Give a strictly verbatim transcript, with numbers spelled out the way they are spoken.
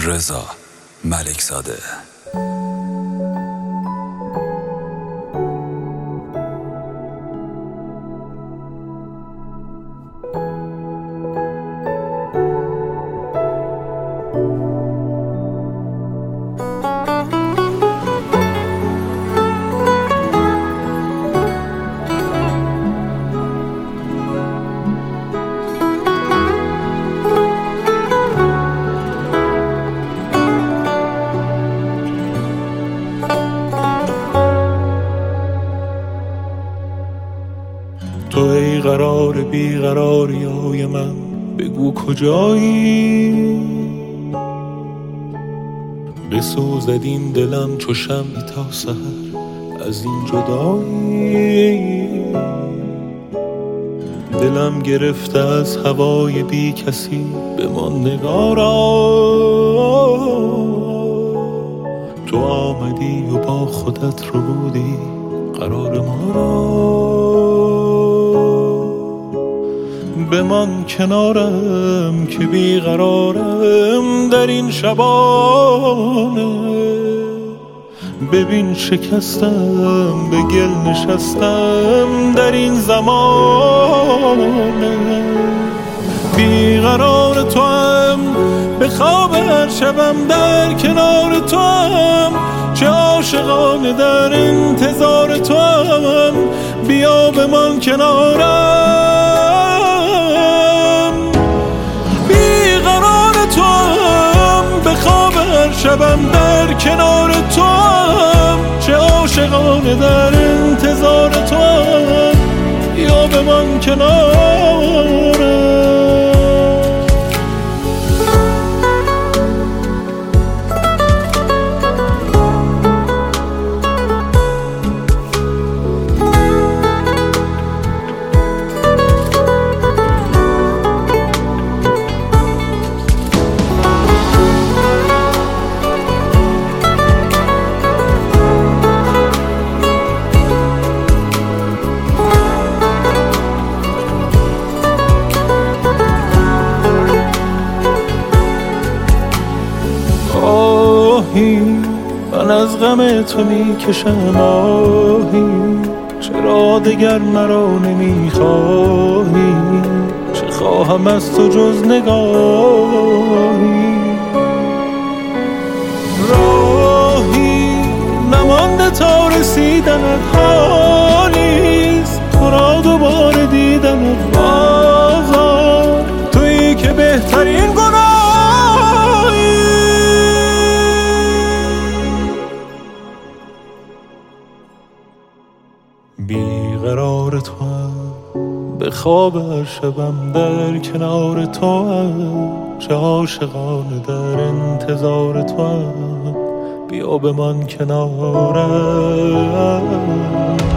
رضا ملکزاده. تو ای قرار بیقراری های من، بگو کجایی؟ بسوزد این دلم چو شمعی تا سحر از این جدایی. دلم گرفته از هوای بی کسی، بمان نگارا. تو آمدی و با خودت رو بودی قرار ما را. بمان کنارم که بیقرارم در این شبانه. ببین شکستم، به گل نشستم در این زمانه. بیقرار تو هم، به خواب هر شبم در کنار تو هم. چه عاشقانه در انتظار تو هم، بیا بمان کنارم. شبم در کنار تو هم، چه عاشقانه در انتظار تو هم. یا بمان کنارم. من از غم تو می کشم آهی، چرا دگر مرا نمی خواهی؟ چه خواهم از تو جز نگاهی؟ راهی نمانده تا رسیدنت حالیست، تو را دوباره دیدنت بازار. تویی که بهترین گناهی. بیقرار تو هم، به خواب هر شبم در کنار تو هم. چه عاشقانه در انتظار تو هم، بیا بمان کنارم.